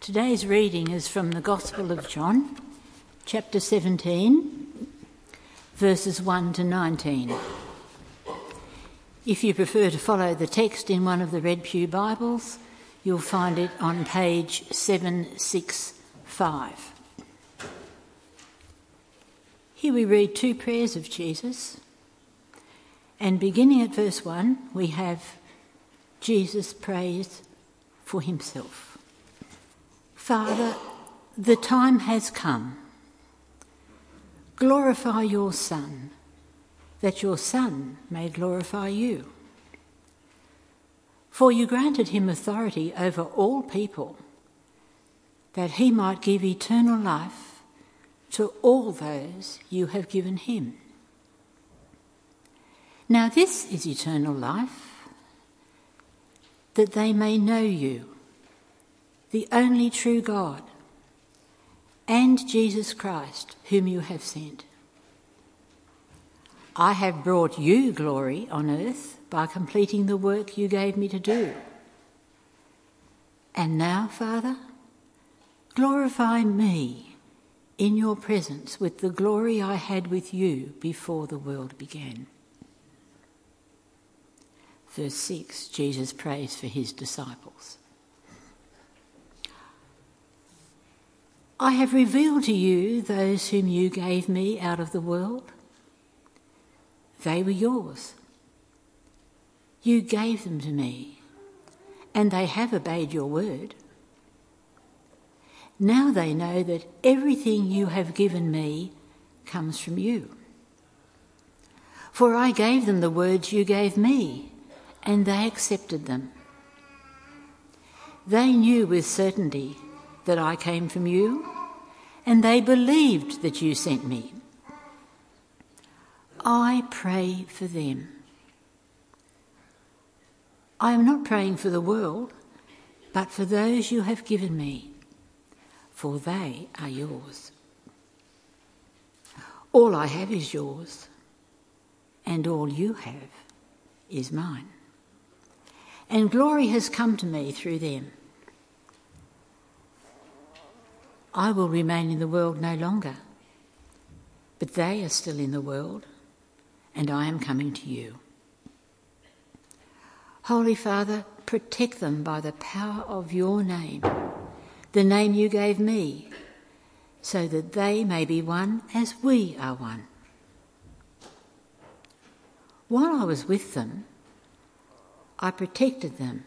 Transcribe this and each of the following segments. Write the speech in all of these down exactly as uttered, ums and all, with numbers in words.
Today's reading is from the Gospel of John, chapter seventeen, verses one to nineteen. If you prefer to follow the text in one of the Red Pew Bibles, you'll find it on page seven sixty-five. Here we read two prayers of Jesus, and beginning at verse one, we have Jesus prays for himself. Father, the time has come. Glorify your Son, that your Son may glorify you. For you granted him authority over all people, that he might give eternal life to all those you have given him. Now this is eternal life, that they may know you, the only true God, and Jesus Christ, whom you have sent. I have brought you glory on earth by completing the work you gave me to do. And now, Father, glorify me in your presence with the glory I had with you before the world began. Verse six, Jesus prays for his disciples. I have revealed to you those whom you gave me out of the world. They were yours. You gave them to me, and they have obeyed your word. Now they know that everything you have given me comes from you. For I gave them the words you gave me, and they accepted them. They knew with certainty that I came from you, and they believed that you sent me. I pray for them. I am not praying for the world, but for those you have given me, for they are yours. All I have is yours, and all you have is mine. And glory has come to me through them. I will remain in the world no longer, but they are still in the world, and I am coming to you. Holy Father, protect them by the power of your name, the name you gave me, so that they may be one as we are one. While I was with them, I protected them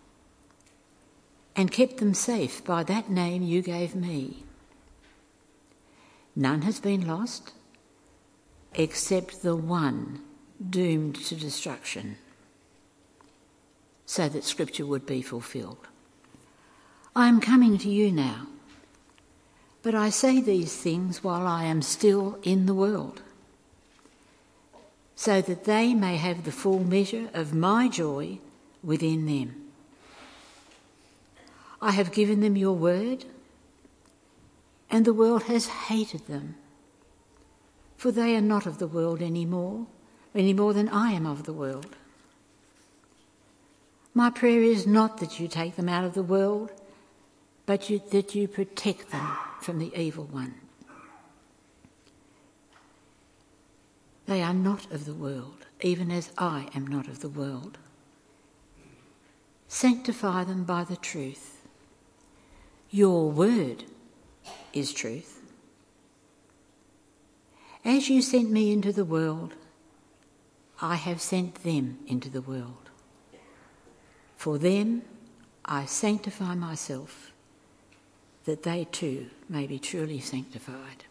and kept them safe by that name you gave me. None has been lost except the one doomed to destruction, so that Scripture would be fulfilled. I am coming to you now, but I say these things while I am still in the world, so that they may have the full measure of my joy within them. I have given them your word, and the world has hated them, for they are not of the world any more, any more than I am of the world. My prayer is not that you take them out of the world, but you, that you protect them from the evil one. They are not of the world, even as I am not of the world. Sanctify them by the truth. Your word is truth. As you sent me into the world, I have sent them into the world. For them I sanctify myself, that they too may be truly sanctified.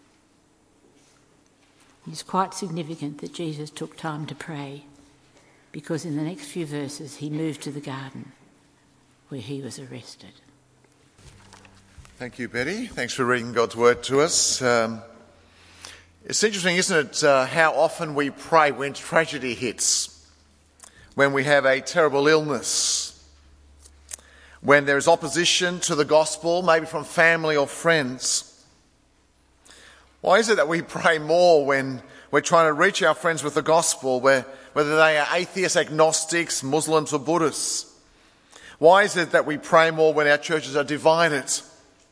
It's quite significant that Jesus took time to pray, because in the next few verses he moved to the garden where he was arrested. Thank you, Betty. Thanks for reading God's word to us. Um, it's interesting, isn't it, uh, how often we pray when tragedy hits, when we have a terrible illness, when there is opposition to the gospel, maybe from family or friends. Why is it that we pray more when we're trying to reach our friends with the gospel, where, whether they are atheists, agnostics, Muslims or Buddhists? Why is it that we pray more when our churches are divided?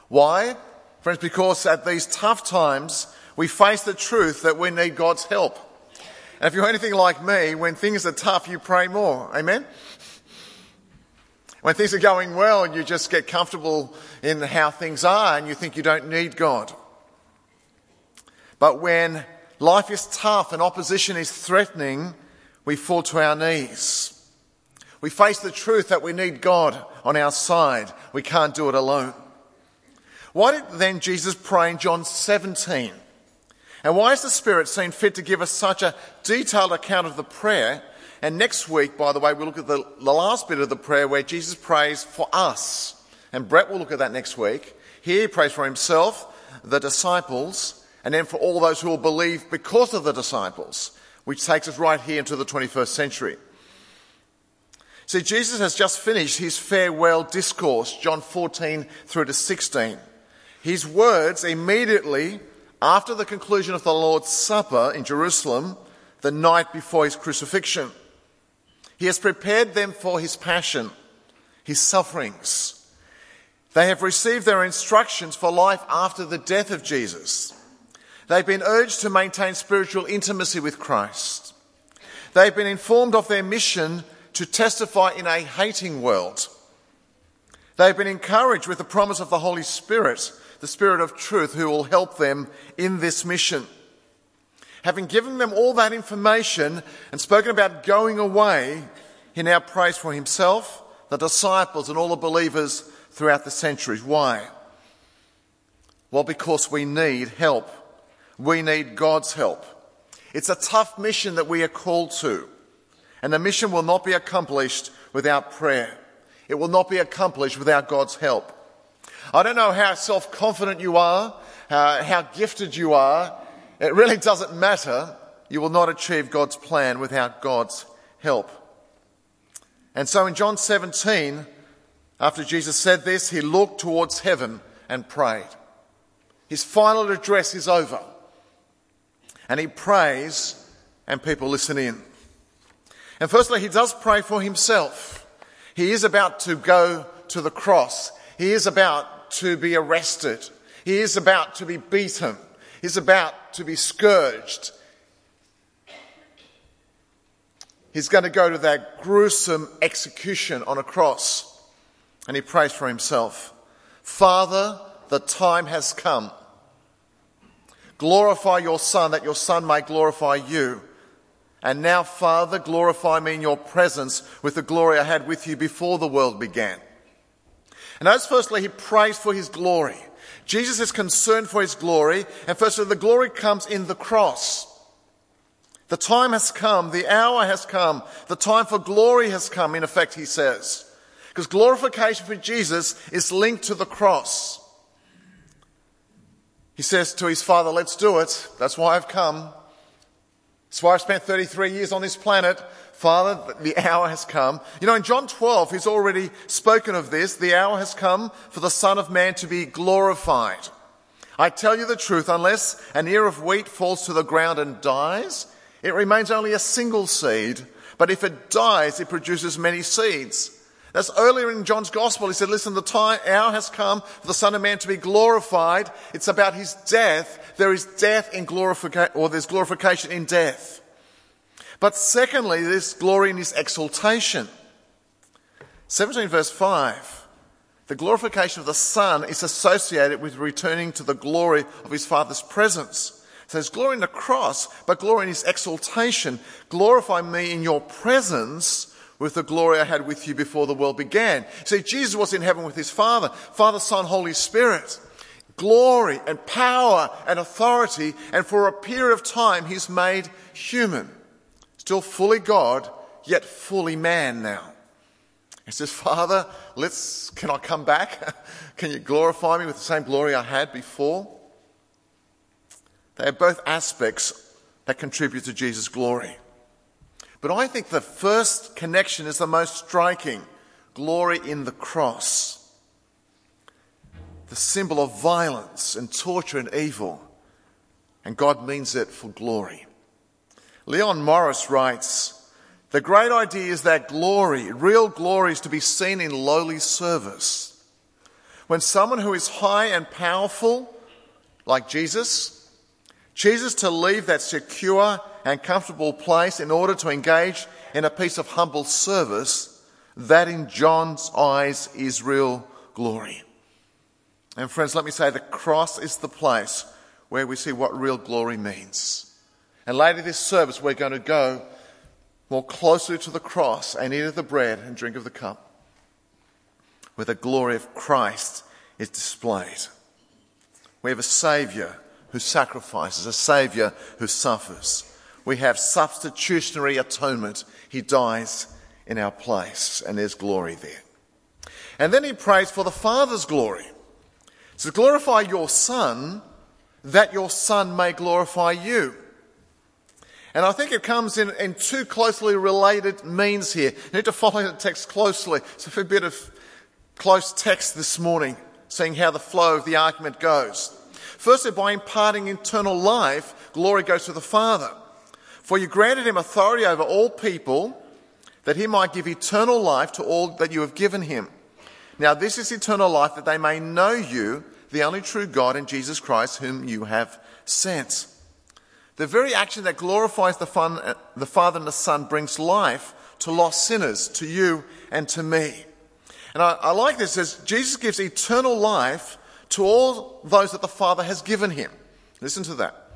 Why? Friends, because at these tough times, we face the truth that we need God's help. And if you're anything like me, when things are tough, you pray more. Amen? When things are going well, you just get comfortable in how things are and you think you don't need God. But when life is tough and opposition is threatening, we fall to our knees. We face the truth that we need God on our side. We can't do it alone. Why did then Jesus pray in John seventeen? And why has the Spirit seen fit to give us such a detailed account of the prayer? And next week, by the way, we'll look at the, the last bit of the prayer where Jesus prays for us. And Brett will look at that next week. Here he prays for himself, the disciples, and then for all those who will believe because of the disciples, which takes us right here into the twenty-first century. See, Jesus has just finished his farewell discourse, John fourteen through to sixteen. His words immediately after the conclusion of the Lord's Supper in Jerusalem, the night before his crucifixion. He has prepared them for his passion, his sufferings. They have received their instructions for life after the death of Jesus. They've been urged to maintain spiritual intimacy with Christ. They've been informed of their mission to testify in a hating world. They've been encouraged with the promise of the Holy Spirit, the Spirit of truth, who will help them in this mission. Having given them all that information and spoken about going away, he now prays for himself, the disciples and all the believers throughout the centuries. Why? Well, because we need help. We need God's help. It's a tough mission that we are called to. And the mission will not be accomplished without prayer. It will not be accomplished without God's help. I don't know how self-confident you are, uh, how gifted you are. It really doesn't matter. You will not achieve God's plan without God's help. And so in John seventeen, after Jesus said this, he looked towards heaven and prayed. His final address is over. And he prays and people listen in. And firstly, he does pray for himself. He is about to go to the cross. He is about to be arrested. He is about to be beaten. He's about to be scourged. He's going to go to that gruesome execution on a cross. And he prays for himself. Father, the time has come. Glorify your Son, that your Son may glorify you. And now, Father, glorify me in your presence with the glory I had with you before the world began. And notice firstly, he prays for his glory. Jesus is concerned for his glory, and firstly, the glory comes in the cross. The time has come, the hour has come, the time for glory has come, in effect, he says. Because glorification for Jesus is linked to the cross. He says to his Father, let's do it. That's why I've come. That's why I've spent thirty-three years on this planet. Father, the hour has come. You know, in John twelve, he's already spoken of this. The hour has come for the Son of Man to be glorified. I tell you the truth, unless an ear of wheat falls to the ground and dies, it remains only a single seed. But if it dies, it produces many seeds. That's earlier in John's Gospel. He said, listen, the time, hour has come for the Son of Man to be glorified. It's about his death. There is death in glorification, or there's glorification in death. But secondly, there's glory in his exaltation. seventeen verse five. The glorification of the Son is associated with returning to the glory of his Father's presence. So there's glory in the cross, but glory in his exaltation. Glorify me in your presence with the glory I had with you before the world began. See, Jesus was in heaven with his Father, Father, Son, Holy Spirit. Glory and power and authority, and for a period of time he's made human. Still fully God, yet fully man now. He says, Father, let's, can I come back? Can you glorify me with the same glory I had before? They are both aspects that contribute to Jesus' glory. But I think the first connection is the most striking. Glory in the cross. The symbol of violence and torture and evil. And God means it for glory. Leon Morris writes, the great idea is that glory, real glory, is to be seen in lowly service. When someone who is high and powerful, like Jesus, chooses to leave that secure and comfortable place in order to engage in a piece of humble service, that in John's eyes is real glory. And friends, let me say the cross is the place where we see what real glory means. And later this service, we're going to go more closely to the cross and eat of the bread and drink of the cup, where the glory of Christ is displayed. We have a Saviour who sacrifices, a Saviour who suffers. We have substitutionary atonement. He dies in our place, and there's glory there. And then he prays for the Father's glory. So glorify your Son, that your Son may glorify you. And I think it comes in, in two closely related means here. You need to follow the text closely. It's a bit of close text this morning, seeing how the flow of the argument goes. Firstly, by imparting eternal life, glory goes to the Father. For you granted him authority over all people, that he might give eternal life to all that you have given him. Now this is eternal life, that they may know you, the only true God, and Jesus Christ, whom you have sent. The very action that glorifies the, fun, the Father and the Son brings life to lost sinners, to you and to me. And I, I like this, as Jesus gives eternal life to all those that the Father has given him. Listen to that.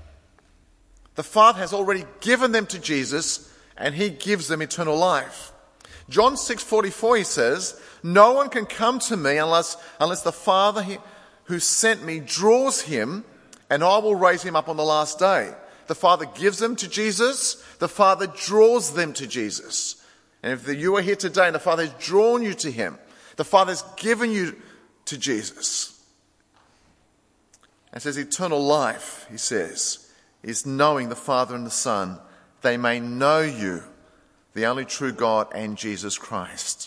The Father has already given them to Jesus, and he gives them eternal life. John six forty-four, he says, no one can come to me unless, unless the Father who sent me draws him, and I will raise him up on the last day. The Father gives them to Jesus. The Father draws them to Jesus. And if you are here today and the Father has drawn you to him, the Father has given you to Jesus. And says eternal life, he says, is knowing the Father and the Son. They may know you, the only true God, and Jesus Christ.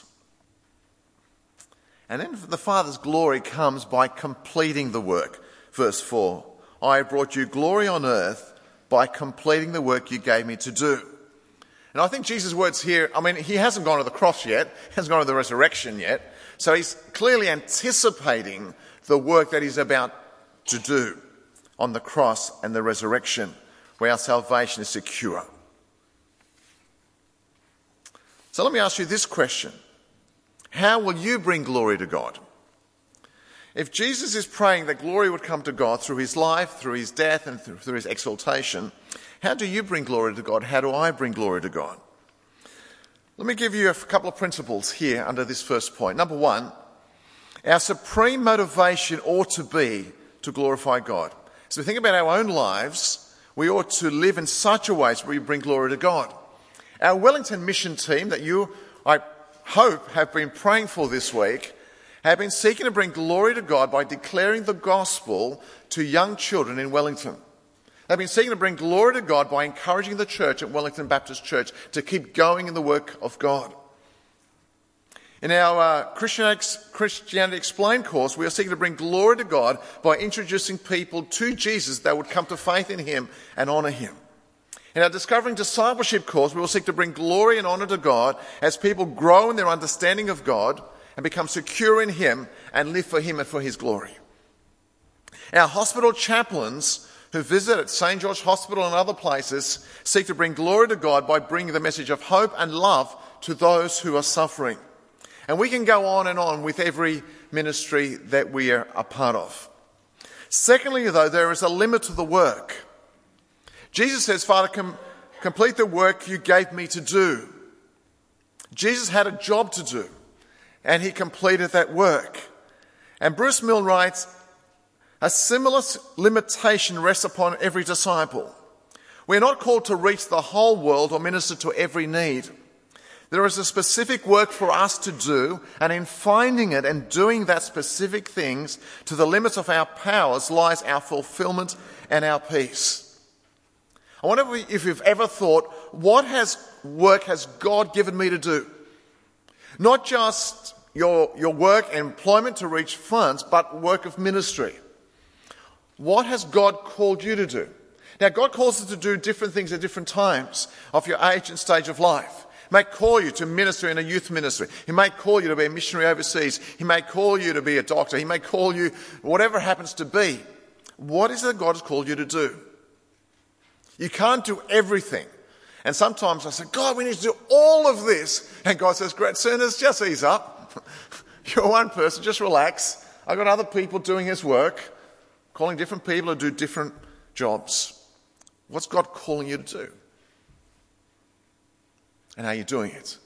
And then the Father's glory comes by completing the work. Verse four, I have brought you glory on earth by completing the work you gave me to do. And I think Jesus' words here, I mean, he hasn't gone to the cross yet, he hasn't gone to the resurrection yet, so he's clearly anticipating the work that he's about to do on the cross and the resurrection, where our salvation is secure. So let me ask you this question. How will you bring glory to God? If Jesus is praying that glory would come to God through his life, through his death, and through his exaltation, how do you bring glory to God? How do I bring glory to God? Let me give you a couple of principles here under this first point. Number one, our supreme motivation ought to be to glorify God. So we think about our own lives, we ought to live in such a way so we bring glory to God. Our Wellington mission team that you, I hope, have been praying for this week, have been seeking to bring glory to God by declaring the gospel to young children in Wellington. They've been seeking to bring glory to God by encouraging the church at Wellington Baptist Church to keep going in the work of God. In our uh, Christianity Explained course, we are seeking to bring glory to God by introducing people to Jesus that would come to faith in him and honour him. In our Discovering Discipleship course, we will seek to bring glory and honour to God as people grow in their understanding of God and become secure in him and live for him and for his glory. Our hospital chaplains who visit at Saint George Hospital and other places seek to bring glory to God by bringing the message of hope and love to those who are suffering. And we can go on and on with every ministry that we are a part of. Secondly, though, there is a limit to the work. Jesus says, Father, com- complete the work you gave me to do. Jesus had a job to do, and he completed that work. And Bruce Mill writes, a similar limitation rests upon every disciple. We're not called to reach the whole world or minister to every need. There is a specific work for us to do, and in finding it and doing that specific things to the limits of our powers lies our fulfillment and our peace. I wonder if you've ever thought, what has work has God given me to do? Not just your, your work and employment to reach funds, but work of ministry. What has God called you to do? Now, God calls us to do different things at different times of your age and stage of life. He may call you to minister in a youth ministry. He may call you to be a missionary overseas. He may call you to be a doctor. He may call you, whatever it happens to be. What is it that God has called you to do? You can't do everything. And sometimes I say, God, we need to do all of this. And God says, great sinners, just ease up. You're one person, just relax. I've got other people doing his work, calling different people to do different jobs. What's God calling you to do? And how are you doing it?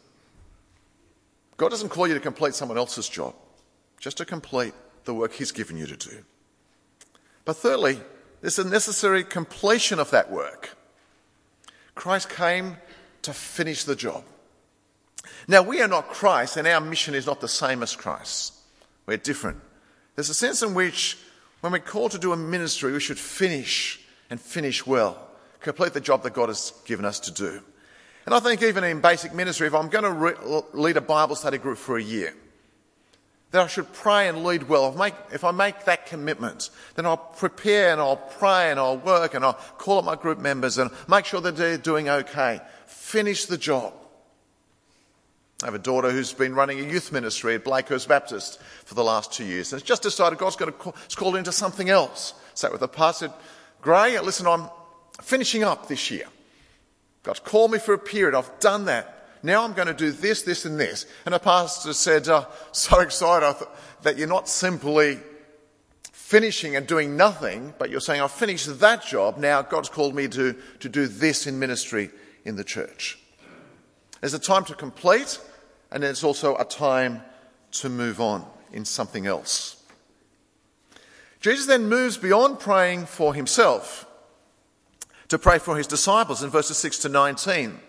God doesn't call you to complete someone else's job, just to complete the work he's given you to do. But thirdly, there's a necessary completion of that work. Christ came to finish the job. Now, we are not Christ, and our mission is not the same as Christ. We're different. There's a sense in which when we're called to do a ministry, we should finish and finish well, complete the job that God has given us to do. And I think even in basic ministry, if I'm going to re- lead a Bible study group for a year, that I should pray and lead well. If, make, if I make that commitment, then I'll prepare and I'll pray and I'll work and I'll call up my group members and make sure that they're doing okay. Finish the job. I have a daughter who's been running a youth ministry at Blakehurst Baptist for the last two years. And has just decided God's going to call, it's called into something else. Sat with the pastor, Gray, listen, I'm finishing up this year. God's called me for a period. I've done that. Now I'm going to do this, this and this. And the pastor said, uh, so excited I thought that you're not simply finishing and doing nothing, but you're saying, I've finished that job. Now God's called me to, to do this in ministry in the church. There's a time to complete, and there's also a time to move on in something else. Jesus then moves beyond praying for himself to pray for his disciples in verses six to nineteen.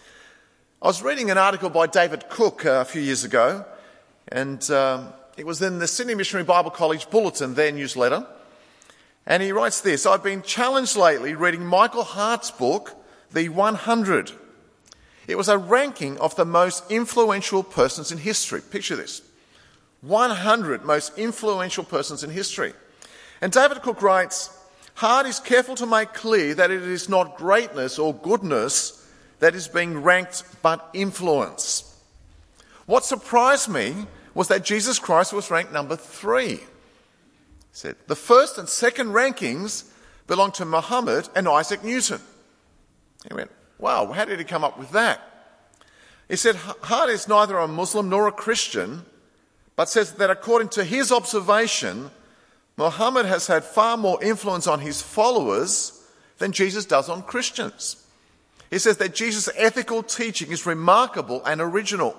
I was reading an article by David Cook uh, a few years ago, and um, it was in the Sydney Missionary Bible College Bulletin, their newsletter, and he writes this: I've been challenged lately reading Michael Hart's book, The one hundred. It was a ranking of the most influential persons in history. Picture this. one hundred most influential persons in history. And David Cook writes, Hart is careful to make clear that it is not greatness or goodness that is being ranked, but influence. What surprised me was that Jesus Christ was ranked number three. He said, the first and second rankings belong to Muhammad and Isaac Newton. He went, wow, how did he come up with that? He said, Hart is neither a Muslim nor a Christian, but says that according to his observation, Muhammad has had far more influence on his followers than Jesus does on Christians. He says that Jesus' ethical teaching is remarkable and original.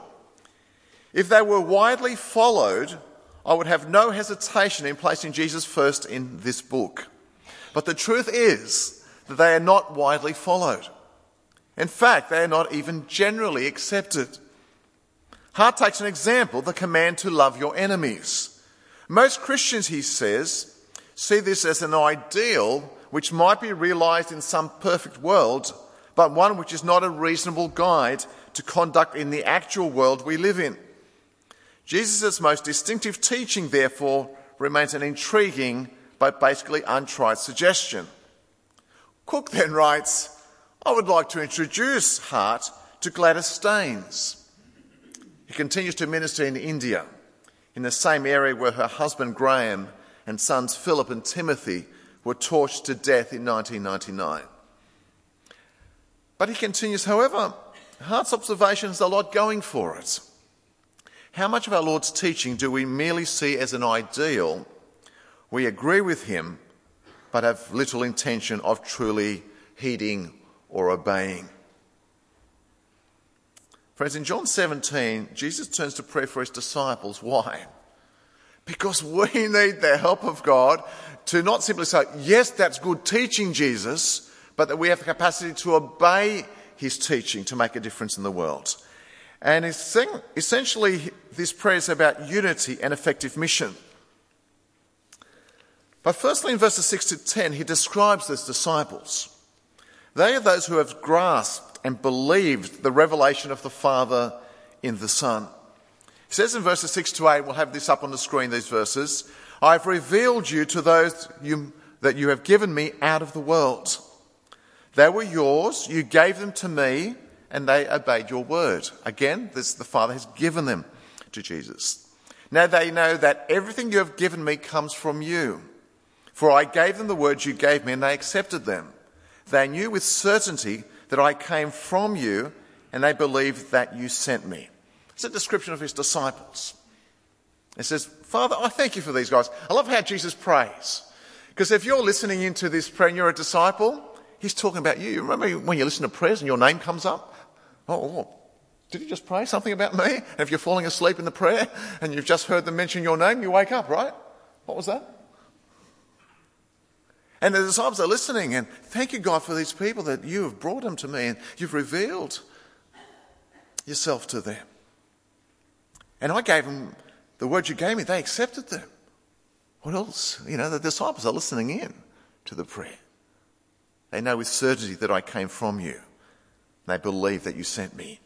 If they were widely followed, I would have no hesitation in placing Jesus first in this book. But the truth is that they are not widely followed. In fact, they are not even generally accepted. Hart takes an example, the command to love your enemies. Most Christians, he says, see this as an ideal which might be realised in some perfect world, but one which is not a reasonable guide to conduct in the actual world we live in. Jesus' most distinctive teaching, therefore, remains an intriguing but basically untried suggestion. Cook then writes, I would like to introduce Hart to Gladys Staines. He continues to minister in India, in the same area where her husband Graham and sons Philip and Timothy were tortured to death in nineteen ninety-nine. But he continues, however, Hart's observation has a lot going for it. How much of our Lord's teaching do we merely see as an ideal? We agree with him, but have little intention of truly heeding or obeying. Friends, in John seventeen, Jesus turns to pray for his disciples. Why? Because we need the help of God to not simply say, yes, that's good teaching, Jesus, but that we have the capacity to obey his teaching to make a difference in the world. And essentially, this prayer is about unity and effective mission. But firstly, in verses six to ten, he describes his disciples. They are those who have grasped and believed the revelation of the Father in the Son. He says in verses six to eight, we'll have this up on the screen, these verses, I have revealed you to those you, that you have given me out of the world. They were yours, you gave them to me, and they obeyed your word. Again, this, the Father has given them to Jesus. Now they know that everything you have given me comes from you. For I gave them the words you gave me, and they accepted them. They knew with certainty that I came from you, and they believed that you sent me. It's a description of his disciples. It says, Father, I thank you for these guys. I love how Jesus prays. Because if you're listening into this prayer and you're a disciple, he's talking about you. You remember when you listen to prayers and your name comes up? Oh, did he just pray something about me? And if you're falling asleep in the prayer and you've just heard them mention your name, you wake up, right? What was that? And the disciples are listening, and thank you, God, for these people that you have brought them to me and you've revealed yourself to them. And I gave them the words you gave me. They accepted them. What else? You know, the disciples are listening in to the prayer. They know with certainty that I came from you. They believe that you sent me.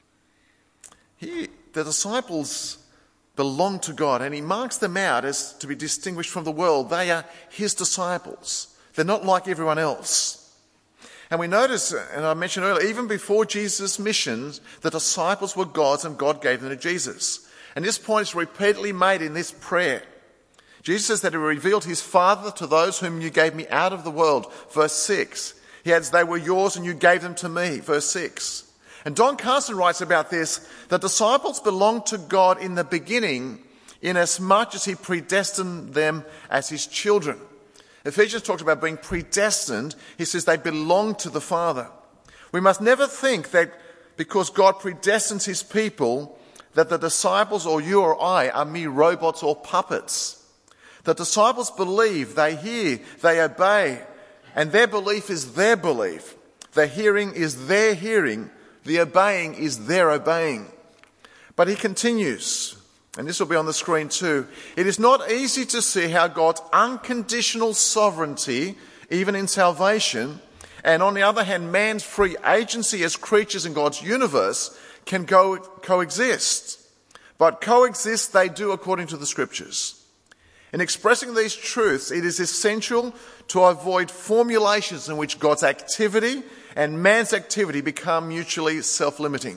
He, the disciples belong to God, and he marks them out as to be distinguished from the world. They are his disciples. They're not like everyone else. And we notice, and I mentioned earlier, even before Jesus' missions, the disciples were God's and God gave them to Jesus. And this point is repeatedly made in this prayer. Jesus says that he revealed his Father to those whom you gave me out of the world. Verse six. He adds, they were yours and you gave them to me. Verse six. And Don Carson writes about this, the disciples belonged to God in the beginning inasmuch as he predestined them as his children. Ephesians talks about being predestined. He says they belong to the Father. We must never think that because God predestines his people, that the disciples or you or I are mere robots or puppets. The disciples believe, they hear, they obey, and their belief is their belief. The hearing is their hearing. The obeying is their obeying. But he continues, and this will be on the screen too. It is not easy to see how God's unconditional sovereignty, even in salvation, and on the other hand, man's free agency as creatures in God's universe can go coexist. But coexist they do according to the scriptures. In expressing these truths, it is essential to avoid formulations in which God's activity and man's activity become mutually self-limiting. In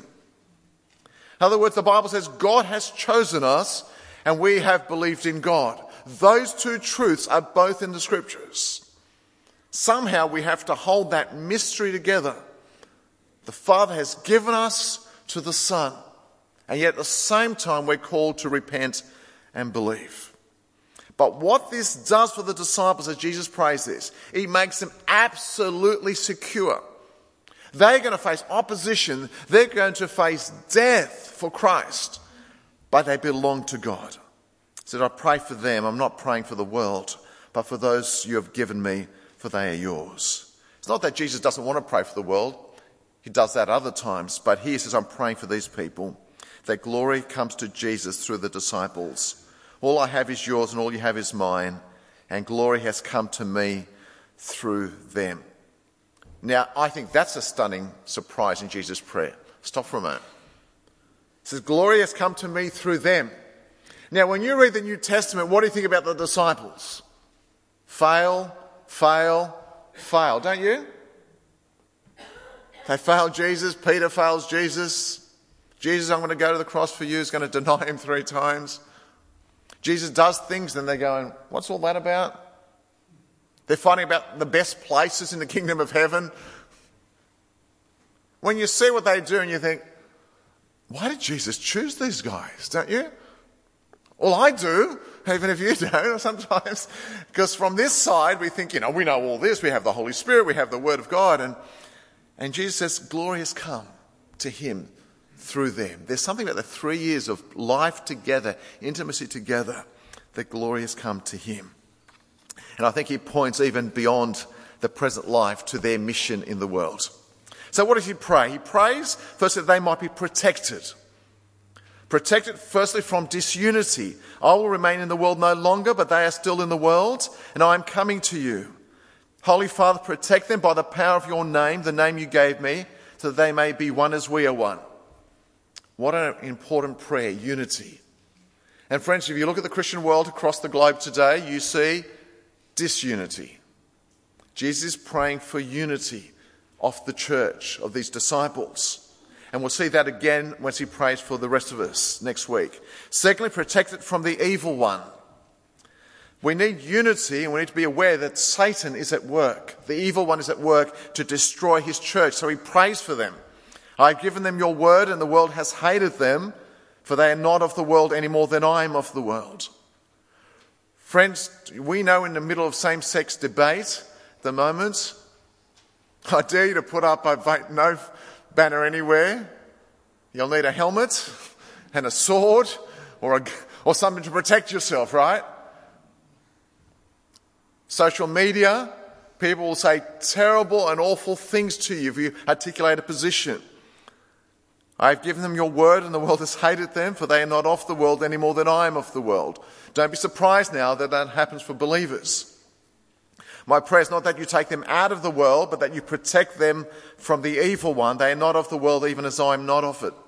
other words, the Bible says God has chosen us and we have believed in God. Those two truths are both in the scriptures. Somehow we have to hold that mystery together. The Father has given us to the Son, and yet at the same time we're called to repent and believe. But what this does for the disciples as Jesus prays this, it makes them absolutely secure. They're going to face opposition. They're going to face death for Christ. But they belong to God. He said, I pray for them. I'm not praying for the world, but for those you have given me, for they are yours. It's not that Jesus doesn't want to pray for the world. He does that other times. But here he says, I'm praying for these people. That glory comes to Jesus through the disciples. All I have is yours and all you have is mine. And glory has come to me through them. Now, I think that's a stunning surprise in Jesus' prayer. Stop for a moment. It says, glory has come to me through them. Now, when you read the New Testament, what do you think about the disciples? Fail, fail, fail, don't you? They failed Jesus. Peter fails Jesus. Jesus, I'm going to go to the cross for you, is going to deny him three times. Jesus does things and they're going, what's all that about? They're fighting about the best places in the kingdom of heaven. When you see what they do and you think, why did Jesus choose these guys, don't you? Well, I do, even if you don't sometimes. Because from this side, we think, you know, we know all this. We have the Holy Spirit, we have the Word of God. And, and Jesus says, glory has come to him through them. There's something about the three years of life together, intimacy together, that glory has come to him. And I think he points even beyond the present life to their mission in the world. So what does he pray? He prays, first, that they might be protected. Protected, firstly, from disunity. I will remain in the world no longer, but they are still in the world, and I am coming to you. Holy Father, protect them by the power of your name, the name you gave me, so that they may be one as we are one. What an important prayer, unity. And friends, if you look at the Christian world across the globe today, you see disunity. Jesus is praying for unity of the church, of these disciples. And we'll see that again once he prays for the rest of us next week. Secondly, protect it from the evil one. We need unity, and we need to be aware that Satan is at work. The evil one is at work to destroy his church. So he prays for them. I've given them your word, and the world has hated them, for they are not of the world any more than I am of the world. Friends, we know in the middle of same-sex debate at the moment, I dare you to put up a vote no banner anywhere. You'll need a helmet and a sword or a, or something to protect yourself, right? Social media, people will say terrible and awful things to you if you articulate a position. I've given them your word, and the world has hated them, for they are not of the world any more than I am of the world. Don't be surprised now that that happens for believers. My prayer is not that you take them out of the world, but that you protect them from the evil one. They are not of the world, even as I am not of it.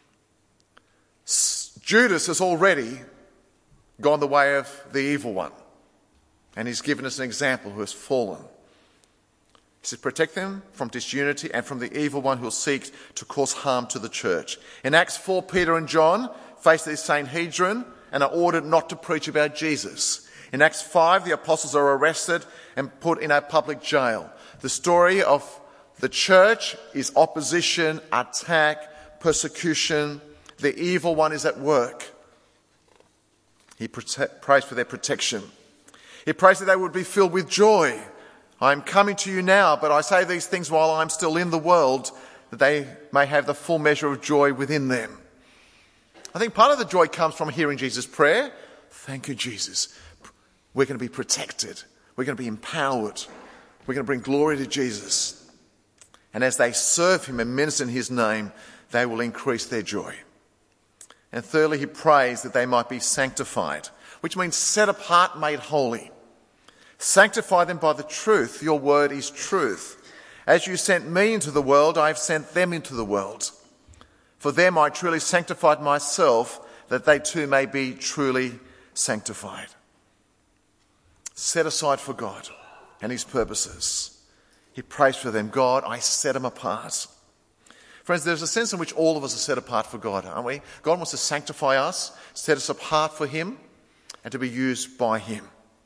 Judas has already gone the way of the evil one, and he's given us an example who has fallen. He says, protect them from disunity and from the evil one who will seek to cause harm to the church. In Acts four, Peter and John face the Sanhedrin and are ordered not to preach about Jesus. In Acts five, the apostles are arrested and put in a public jail. The story of the church is opposition, attack, persecution. The evil one is at work. He prote- prays for their protection. He prays that they would be filled with joy. I am coming to you now, but I say these things while I'm still in the world, that they may have the full measure of joy within them. I think part of the joy comes from hearing Jesus' prayer. Thank you, Jesus. We're going to be protected. We're going to be empowered. We're going to bring glory to Jesus. And as they serve him and minister in his name, they will increase their joy. And thirdly, he prays that they might be sanctified, which means set apart, made holy. Sanctify them by the truth. Your word is truth. As you sent me into the world, I have sent them into the world. For them I truly sanctified myself, that they too may be truly sanctified. Set aside for God and his purposes. He prays for them. God, I set them apart. Friends, there's a sense in which all of us are set apart for God, aren't we? God wants to sanctify us, set us apart for him, and to be used by him.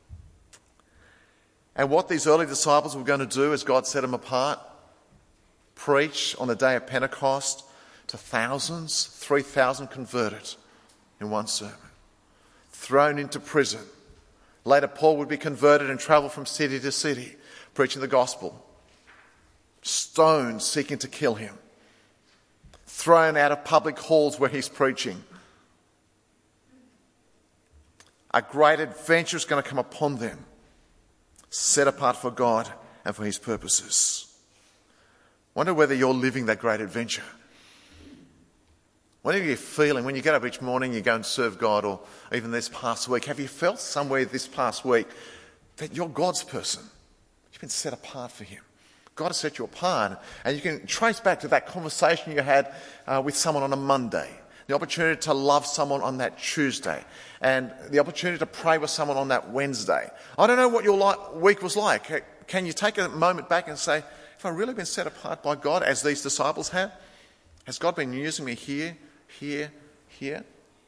And what these early disciples were going to do as God set them apart, preach on the day of Pentecost to thousands, three thousand converted in one sermon, thrown into prison. Later, Paul would be converted and travel from city to city, preaching the gospel. Stoned, seeking to kill him. Thrown out of public halls where he's preaching. A great adventure is going to come upon them, set apart for God and for his purposes. Wonder whether you're living that great adventure. What are you feeling when you get up each morning, you go and serve God, or even this past week? Have you felt somewhere this past week that you're God's person? You've been set apart for him. God has set you apart. And you can trace back to that conversation you had uh, with someone on a Monday. The opportunity to love someone on that Tuesday. And the opportunity to pray with someone on that Wednesday. I don't know what your li- week was like. Can you take a moment back and say, have I really been set apart by God as these disciples have? Has God been using me here, here, here?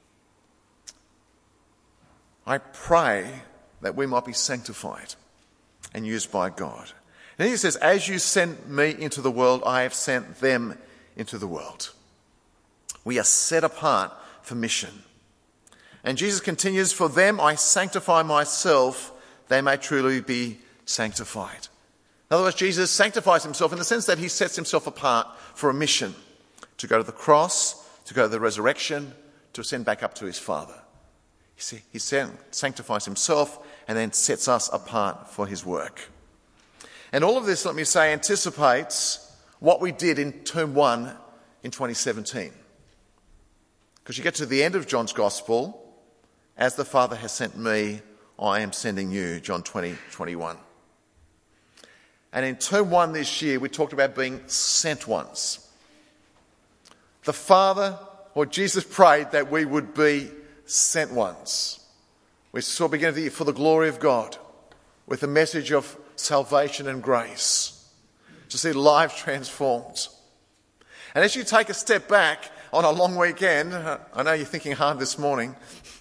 I pray that we might be sanctified and used by God. And he says, as you sent me into the world, I have sent them into the world. We are set apart for mission. And Jesus continues, for them I sanctify myself, they may truly be sanctified. In other words, Jesus sanctifies himself in the sense that he sets himself apart for a mission, to go to the cross, to go to the resurrection, to ascend back up to his Father. You see, he sanctifies himself and then sets us apart for his work. And all of this, let me say, anticipates what we did in term one in twenty seventeen. Because you get to the end of John's Gospel, as the Father has sent me, I am sending you, John twenty, twenty-one. And in term one this year, we talked about being sent ones. The Father, or Jesus prayed that we would be sent ones. We saw beginning of the year for the glory of God, with a message of salvation and grace, to see lives transformed. And as you take a step back on a long weekend, I know you're thinking hard this morning,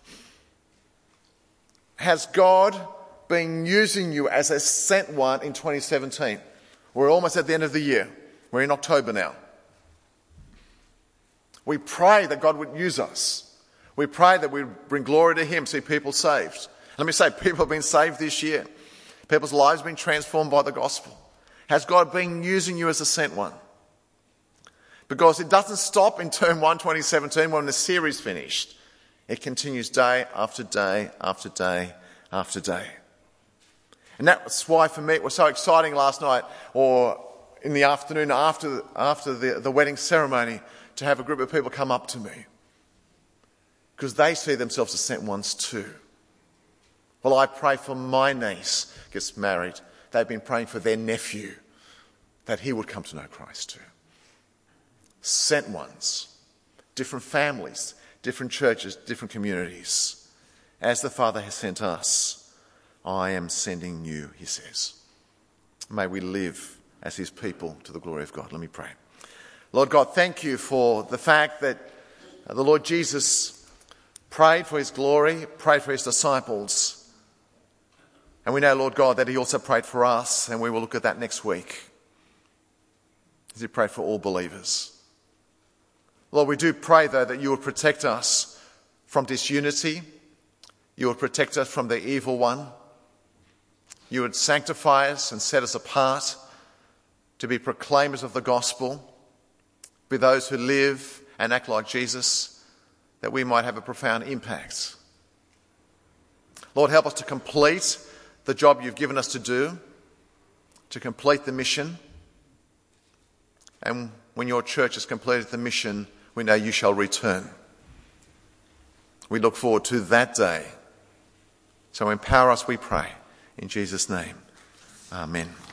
has God been using you as a sent one in twenty seventeen? We're almost at the end of the year. We're in October now. We pray that God would use us. We pray that we bring glory to him, see people saved. Let me say, people have been saved this year. People's lives have been transformed by the gospel. Has God been using you as a sent one? Because it doesn't stop in term one, twenty seventeen, when the series finished. It continues day after day after day after day. And that's why for me it was so exciting last night, or in the afternoon after, after the, the wedding ceremony, to have a group of people come up to me. Because they see themselves as sent ones too. Well, I pray for my niece gets married. They've been praying for their nephew, that he would come to know Christ too. Sent ones, different families, different churches, different communities. As the Father has sent us, I am sending you, he says. May we live as his people to the glory of God. Let me pray. Lord God, thank you for the fact that the Lord Jesus prayed for his glory, prayed for his disciples. And we know, Lord God, that he also prayed for us, and we will look at that next week, as he prayed for all believers. Lord, we do pray, though, that you would protect us from disunity. You would protect us from the evil one. You would sanctify us and set us apart to be proclaimers of the gospel, be those who live and act like Jesus, that we might have a profound impact. Lord, help us to complete the job you've given us to do, to complete the mission. And when your church has completed the mission, we know you shall return. We look forward to that day. So empower us, we pray. In Jesus' name, amen.